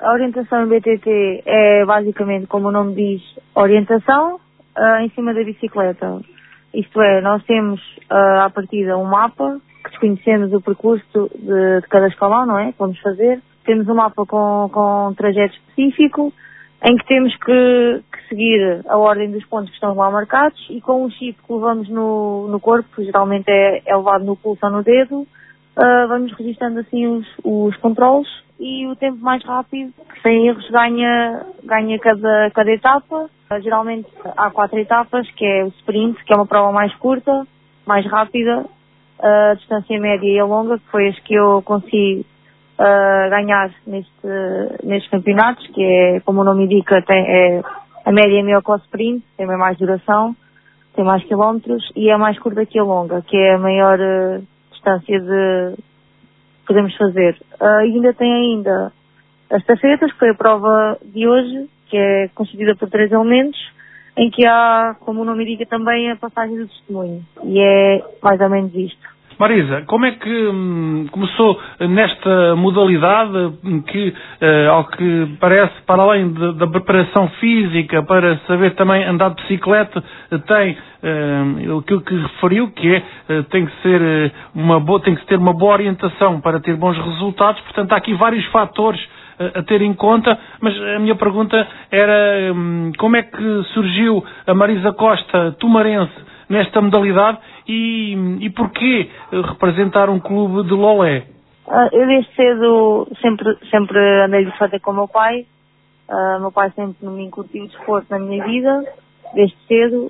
A orientação em BTT é basicamente, como o nome diz, orientação em cima da bicicleta. Isto é, nós temos à partida um mapa, que desconhecemos o percurso de cada escalão, não é? Que vamos fazer. Temos um mapa com um trajeto específico, em que temos que seguir a ordem dos pontos que estão lá marcados, e com um chip que levamos no corpo, que geralmente é levado no pulso ou no dedo, vamos registrando assim os controles, e o tempo mais rápido, sem erros, ganha cada etapa. Geralmente há 4 etapas, que é o sprint, que é uma prova mais curta, mais rápida, a distância média e a longa, que foi as que eu consegui ganhar nestes campeonatos, que é, como o nome indica, a média é maior que o sprint, tem mais duração, tem mais quilómetros, e é mais curta que a longa, que é a maior distância que podemos fazer. E ainda tem as estafetas, que foi a prova de hoje, que é constituída por 3 elementos, em que há, como o nome indica também, a passagem do testemunho. E é mais ou menos isto. Marisa, como é que começou nesta modalidade que, ao que parece, para além da preparação física, para saber também andar de bicicleta, tem aquilo que referiu, que tem que ter uma boa orientação para ter bons resultados. Portanto, há aqui vários fatores a ter em conta, mas a minha pergunta era como é que surgiu a Marisa Costa, tumarense, nesta modalidade, e porquê representar um clube de Lolé? Eu desde cedo sempre andei de bicicleta com o meu pai. Meu pai sempre me incutiu o desporto na minha vida, desde cedo,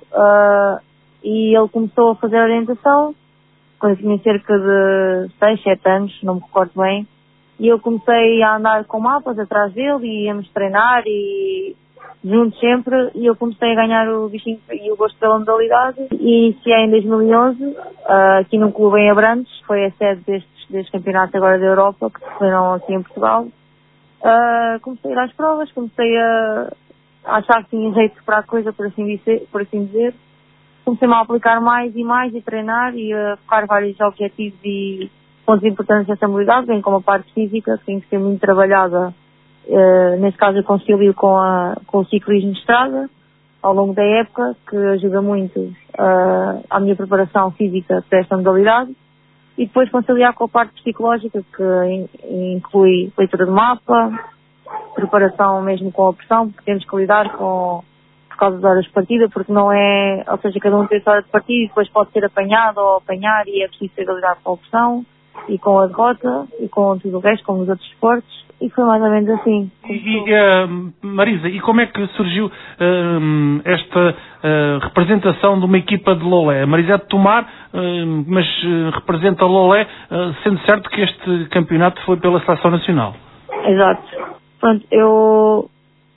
e ele começou a fazer orientação quando eu tinha cerca de 6, 7 anos, não me recordo bem, e eu comecei a andar com mapas atrás dele, e íamos treinar e juntos sempre, e eu comecei a ganhar o bichinho e o gosto pela modalidade, e iniciei em 2011, aqui num clube em Abrantes, foi a sede destes campeonatos agora da Europa, que se foram aqui em Portugal. Comecei a ir às provas, comecei a achar que tinha jeito para a coisa, por assim dizer. Comecei-me a aplicar mais e mais, e treinar, e a focar vários objetivos e pontos importantes dessa modalidade, bem como a parte física, que tem que ser muito trabalhada. Neste caso eu concilio com o ciclismo de estrada ao longo da época, que ajuda muito à minha preparação física para esta modalidade, e depois conciliar com a parte psicológica, que inclui leitura de mapa, preparação mesmo com a pressão, porque temos que lidar por causa das horas de partida, porque não é, ou seja, cada um tem a hora de partida e depois pode ser apanhado ou apanhar, e é preciso ter lidar com a pressão e com a derrota e com tudo o resto, como nos outros esportes. E foi mais ou menos assim. Marisa, e como é que surgiu esta representação de uma equipa de Lolé? A Marisa é de Tomar, mas representa Lolé, sendo certo que este campeonato foi pela Seleção Nacional. Exato. Pronto, eu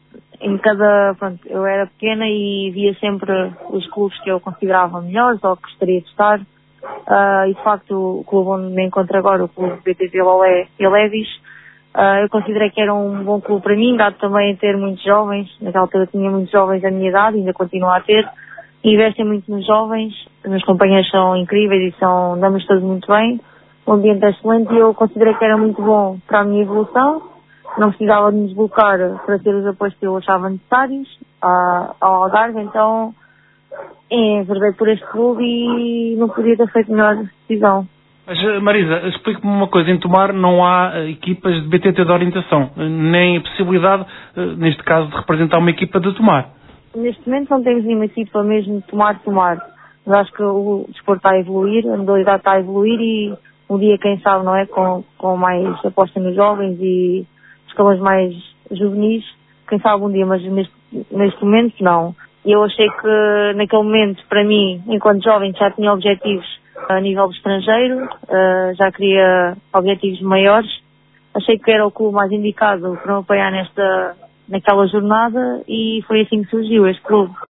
era pequena e via sempre os clubes que eu considerava melhores ou que gostaria de estar. E de facto o clube onde me encontro agora, o clube BTT Lolé e Levis, eu considerei que era um bom clube para mim, dado também ter muitos jovens. Naquela altura tinha muitos jovens da minha idade, ainda continuo a ter, e investem muito nos jovens. Os meus companheiros são incríveis e damos todos muito bem, o ambiente é excelente, e eu considerei que era muito bom para a minha evolução. Não precisava de me deslocar para ter os apoios que eu achava necessários ao Algarve, então enverdei por este clube e não podia ter feito melhor decisão. Mas, Marisa, explique-me uma coisa. Em Tomar não há equipas de BTT de orientação, nem a possibilidade, neste caso, de representar uma equipa de Tomar. Neste momento não temos nenhuma equipa mesmo de Tomar. Mas acho que o desporto está a evoluir, a modalidade está a evoluir, e um dia, quem sabe, não é, com mais aposta nos jovens e escalões mais juvenis, quem sabe um dia, mas neste momento não. E eu achei que naquele momento, para mim, enquanto jovem, já tinha objetivos a nível do estrangeiro, já queria objetivos maiores. Achei que era o clube mais indicado para me apoiar naquela jornada, e foi assim que surgiu este clube.